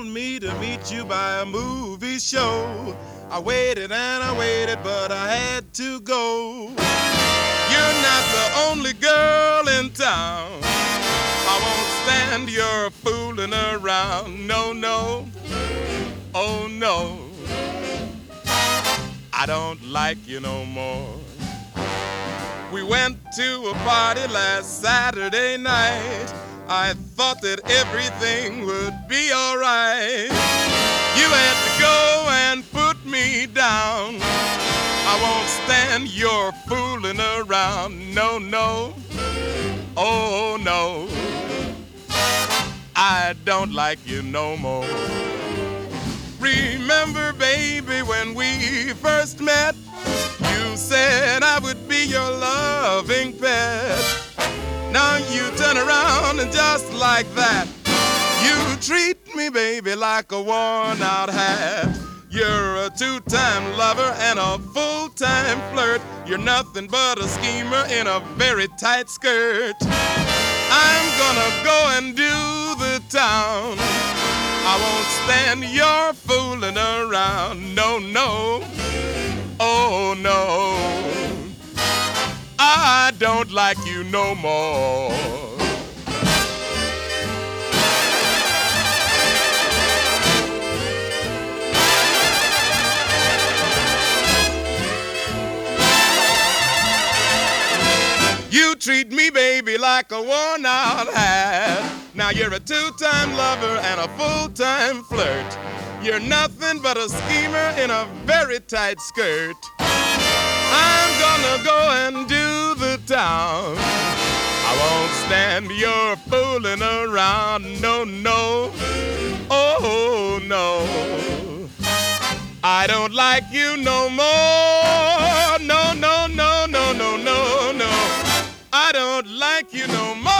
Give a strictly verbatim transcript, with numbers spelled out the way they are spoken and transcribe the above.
me to meet you by a movie show. I waited and I waited, but I had to go. You're not the only girl in town. I won't stand your fooling around. No, no, oh no. I don't like you no more. We went to a party last Saturday night. I thought that everything would be alright. You had to go and put me down. I won't stand your fooling around. No, no, oh no. I don't like you no more. Remember, baby, when we first met, you said I would be your loving pet. Now you turn around and just like that, you treat me, baby, like a worn-out hat. You're a two-time lover and a full-time flirt. You're nothing but a schemer in a very tight skirt. I'm gonna go and do the town. I won't stand your fooling around. No, no, oh no. I don't like you no more. You treat me, baby, like a worn-out hat. Now you're a two-time lover and a full-time flirt. You're nothing but a schemer in a very tight skirt. I'm gonna go and do the town. I won't stand your fooling around. No, no, oh no. I don't like you no more. No, no, no, no, no, no, no. I don't like you no more.